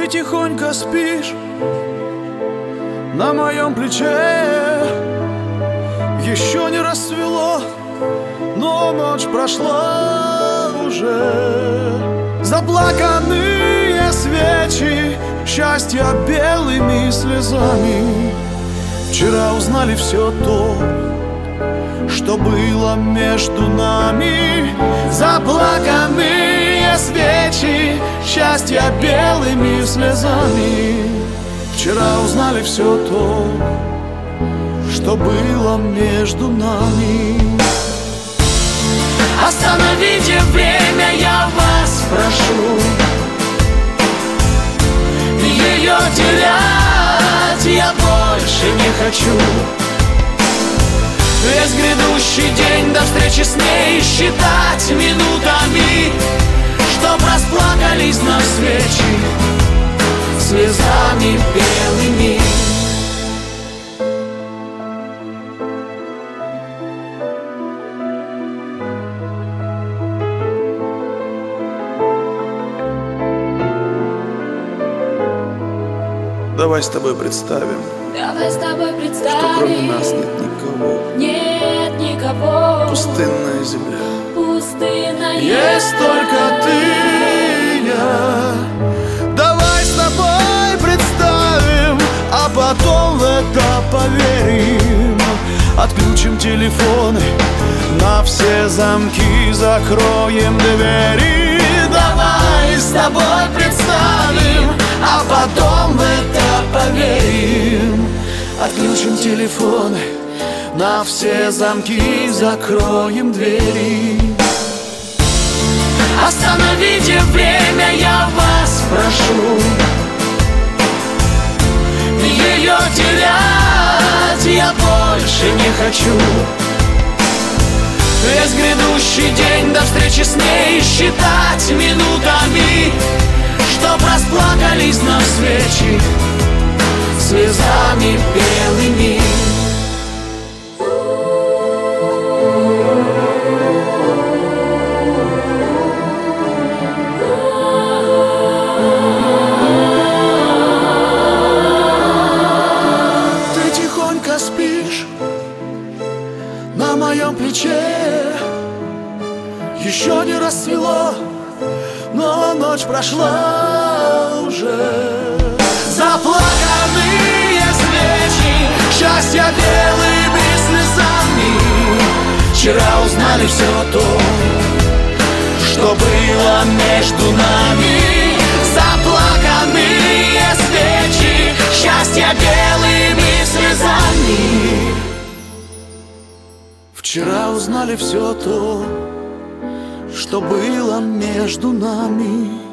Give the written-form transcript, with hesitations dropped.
Ты тихонько спишь на моем плече. Еще не рассвело, но ночь прошла уже. Заплаканные свечи счастья белыми слезами вчера узнали все то, что было между нами. Заплаканные свечи счастья белыми слезами вчера узнали все то, что было между нами. Остановите время, я вас прошу. Ее терять я больше не хочу. Весь грядущий день до встречи с ней считать минутами, чтоб расплакались на свечи слезами белыми. Давай с тобой представим, что кроме нас нет никого. Нет никого. Пустынная земля. Пустынная. Есть только ты и я. Давай с тобой представим, а потом в это поверим. Отключим телефоны, на все замки закроем двери. Давай с тобой представим, а потом в это поверим. Отключим телефоны, на все замки закроем двери. Остановите время, я вас прошу. Ее терять я больше не хочу. Весь грядущий день до встречи с ней считать минутами, чтоб расплакались на свечи слезами белыми. Ты тихонько спишь на моем плече. Еще не рассвело, но ночь прошла уже. Заплаканные свечи счастья белыми слезами вчера узнали все то, что было между нами. Заплаканные свечи счастья белыми слезами вчера узнали все то, что было между нами.